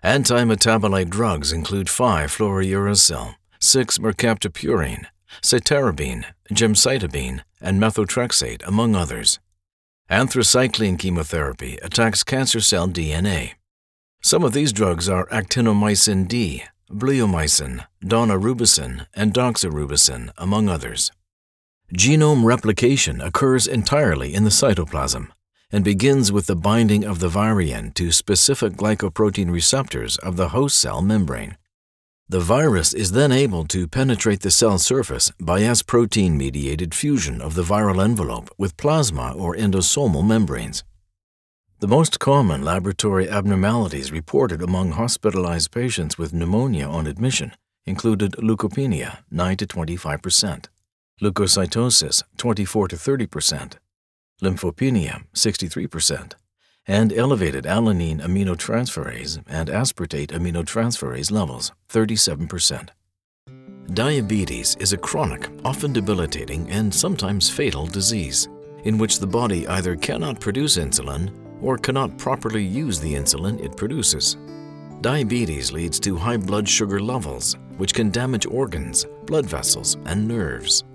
Anti-metabolite drugs include 5-fluorouracil, 6-mercaptopurine, cytarabine, gemcitabine, and methotrexate, among others. Anthracycline chemotherapy attacks cancer cell DNA. Some of these drugs are actinomycin D, bleomycin, daunorubicin, and doxorubicin, among others. Genome replication occurs entirely in the cytoplasm and begins with the binding of the virion to specific glycoprotein receptors of the host cell membrane. The virus is then able to penetrate the cell surface by S protein-mediated fusion of the viral envelope with plasma or endosomal membranes. The most common laboratory abnormalities reported among hospitalized patients with pneumonia on admission included leukopenia, 9 to 25%, leukocytosis, 24 to 30%, lymphopenia, 63%, and elevated alanine aminotransferase and aspartate aminotransferase levels, 37%. Diabetes is a chronic, often debilitating, and sometimes fatal disease in which the body either cannot produce insulin or cannot properly use the insulin it produces. Diabetes leads to high blood sugar levels, which can damage organs, blood vessels, and nerves.